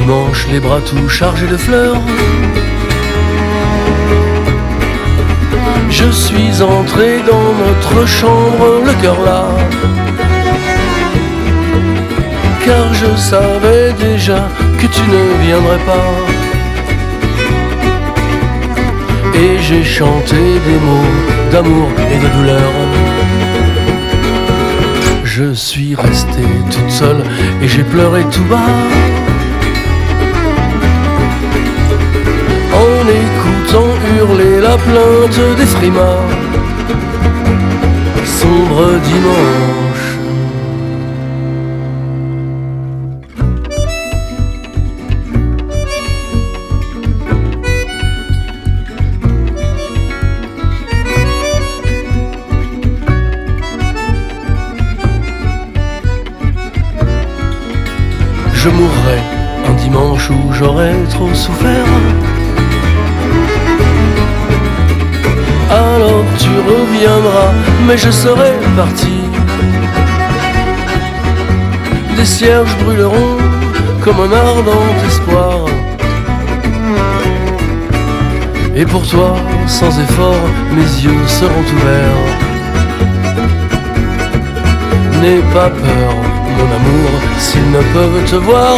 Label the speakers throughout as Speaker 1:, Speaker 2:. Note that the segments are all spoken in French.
Speaker 1: dimanche, les bras tout chargés de fleurs. Je suis entré dans notre chambre, le cœur là, car je savais déjà que tu ne viendrais pas. Et j'ai chanté des mots d'amour et de douleur. Je suis restée toute seule et j'ai pleuré tout bas, en écoutant hurler la plainte des frimas. Sombre dimanche. Je mourrai un dimanche où j'aurais trop souffert. Alors tu reviendras, mais je serai parti. Des cierges brûleront comme un ardent espoir. Et pour toi, sans effort, mes yeux seront ouverts. N'aie pas peur, mon amour, s'ils ne peuvent te voir.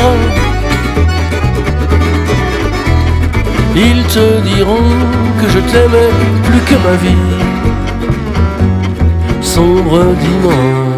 Speaker 1: Ils te diront que je t'aimais plus que ma vie. Sombre dimanche.